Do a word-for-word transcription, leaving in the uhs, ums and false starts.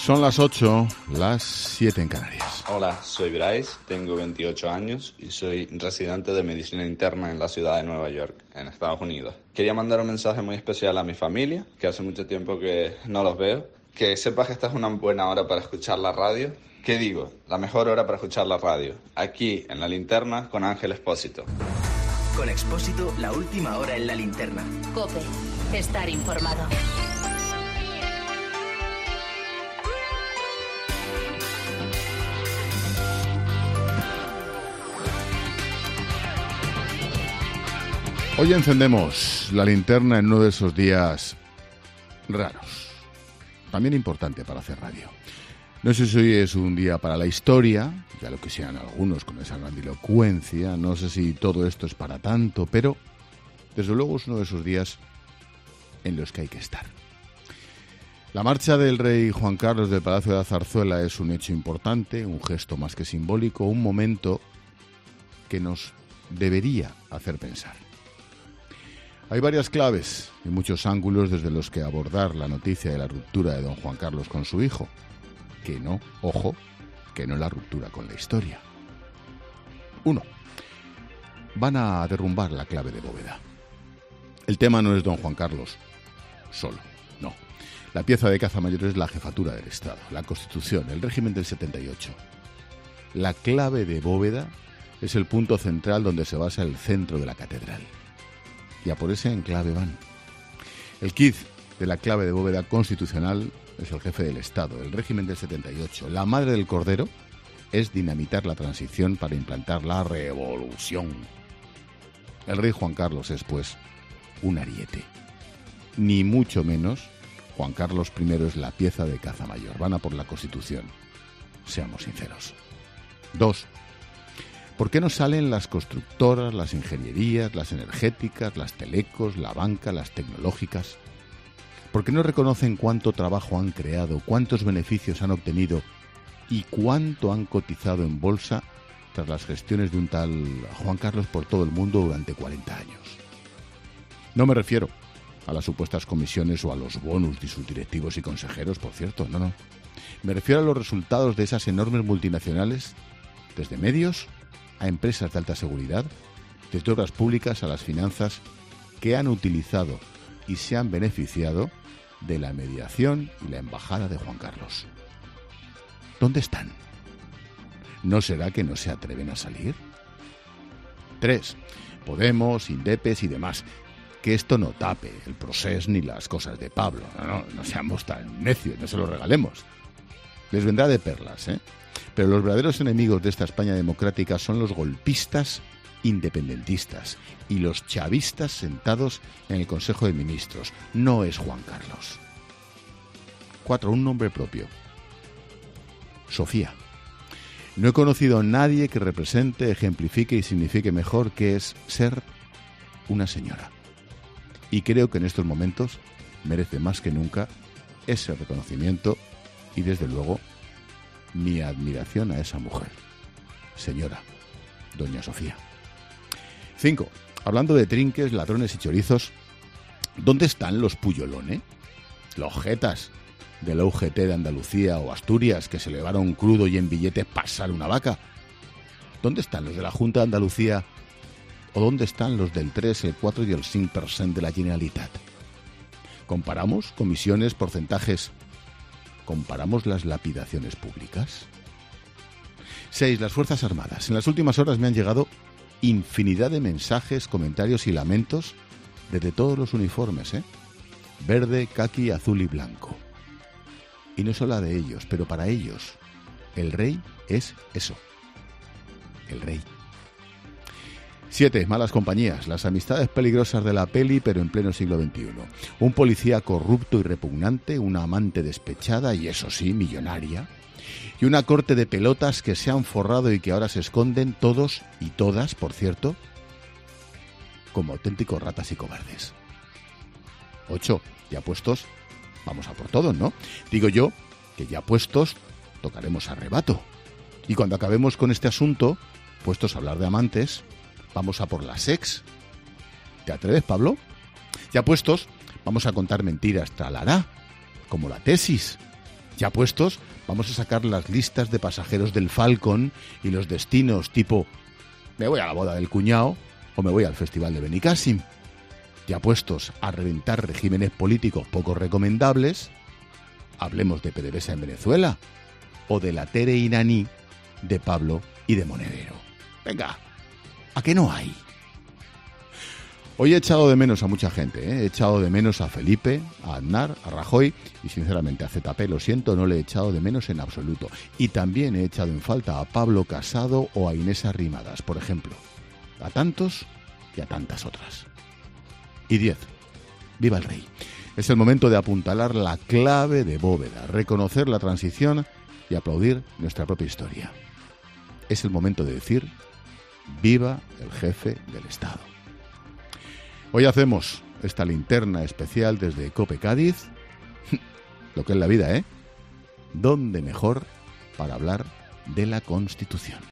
Son las ocho, las siete en Canarias. Hola, soy Bryce, tengo veintiocho años y soy residente de medicina interna en la ciudad de Nueva York, en Estados Unidos. Quería mandar un mensaje muy especial a mi familia, que hace mucho tiempo que no los veo. Que sepas que esta es una buena hora para escuchar la radio. ¿Qué digo? La mejor hora para escuchar la radio. Aquí, en La Linterna, con Ángel Expósito. Con Expósito, la última hora en La Linterna. COPE. Estar informado. Hoy encendemos la linterna en uno de esos días raros, también importante para hacer radio. No sé si hoy es un día para la historia, ya lo que sean algunos con esa grandilocuencia, no sé si todo esto es para tanto, pero desde luego es uno de esos días en los que hay que estar. La marcha del rey Juan Carlos del Palacio de la Zarzuela es un hecho importante, un gesto más que simbólico, un momento que nos debería hacer pensar. Hay varias claves y muchos ángulos desde los que abordar la noticia de la ruptura de don Juan Carlos con su hijo. Que no, ojo, que no la ruptura con la historia. Uno, van a derrumbar la clave de bóveda. El tema no es don Juan Carlos solo, no. La pieza de caza mayor es la jefatura del Estado, la Constitución, el régimen del setenta y ocho. La clave de bóveda es el punto central donde se basa el centro de la catedral. Y a por ese enclave van. El quid de la clave de bóveda constitucional es el jefe del Estado, el régimen del setenta y ocho. La madre del cordero es dinamitar la transición para implantar la revolución. El rey Juan Carlos es, pues, un ariete. Ni mucho menos Juan Carlos primero es la pieza de caza mayor. Van a por la Constitución. Seamos sinceros. Dos. ¿Por qué no salen las constructoras, las ingenierías, las energéticas, las telecos, la banca, las tecnológicas? ¿Por qué no reconocen cuánto trabajo han creado, cuántos beneficios han obtenido y cuánto han cotizado en bolsa tras las gestiones de un tal Juan Carlos por todo el mundo durante cuarenta años? No me refiero a las supuestas comisiones o a los bonus de sus directivos y consejeros, por cierto, no, no. Me refiero a los resultados de esas enormes multinacionales, desde medios a empresas de alta seguridad, desde obras públicas a las finanzas, que han utilizado y se han beneficiado de la mediación y la embajada de Juan Carlos. ¿Dónde están? ¿No será que no se atreven a salir? Tres. Podemos, Indepes y demás. Que esto no tape el procés ni las cosas de Pablo. No, no, no seamos tan necios, no se lo regalemos. Les vendrá de perlas, ¿eh? Pero los verdaderos enemigos de esta España democrática son los golpistas independentistas y los chavistas sentados en el Consejo de Ministros. No es Juan Carlos. Cuatro, un nombre propio. Sofía. No he conocido a nadie que represente, ejemplifique y signifique mejor que es ser una señora. Y creo que en estos momentos merece más que nunca ese reconocimiento y desde luego mi admiración a esa mujer. Señora, doña Sofía. Cinco. Hablando de trinques, ladrones y chorizos, ¿dónde están los puyolones? Los jetas de la U G T de Andalucía o Asturias que se elevaron crudo y en billete pasar una vaca. ¿Dónde están los de la Junta de Andalucía? ¿O dónde están los del tres, el cuatro y el cinco por ciento de la Generalitat? ¿Comparamos comisiones, porcentajes? ¿Comparamos las lapidaciones públicas? Seis. Las Fuerzas Armadas. En las últimas horas me han llegado infinidad de mensajes, comentarios y lamentos desde todos los uniformes, ¿eh? Verde, caqui, azul y blanco. Y no es solo de ellos, pero para ellos el rey es eso, el rey. Siete. Malas compañías, las amistades peligrosas de la peli, pero en pleno siglo veintiuno. Un policía corrupto y repugnante, una amante despechada y eso sí, millonaria, y una corte de pelotas que se han forrado y que ahora se esconden todos y todas, por cierto, como auténticos ratas y cobardes. Ocho. Ya puestos, vamos a por todos, ¿no? Digo yo que ya puestos, tocaremos arrebato. Y cuando acabemos con este asunto, puestos a hablar de amantes, vamos a por las ex. ¿Te atreves, Pablo? Ya puestos, vamos a contar mentiras, tralará, como la tesis. Ya puestos, vamos a sacar las listas de pasajeros del Falcon y los destinos tipo me voy a la boda del cuñado o me voy al festival de Benicàssim. Ya puestos a reventar regímenes políticos poco recomendables, hablemos de PDVSA en Venezuela o de la Tere iraní de Pablo y de Monedero. Venga, ¿a qué no hay? Hoy he echado de menos a mucha gente, ¿eh? He echado de menos a Felipe, a Aznar, a Rajoy y sinceramente a Z P, lo siento, no le he echado de menos en absoluto. Y también he echado en falta a Pablo Casado o a Inés Arrimadas, por ejemplo. A tantos y a tantas otras. Y diez. ¡Viva el rey! Es el momento de apuntalar la clave de bóveda, reconocer la transición y aplaudir nuestra propia historia. Es el momento de decir ¡viva el jefe del Estado! Hoy hacemos esta linterna especial desde COPE Cádiz, lo que es la vida, ¿eh? ¿Dónde mejor para hablar de la Constitución?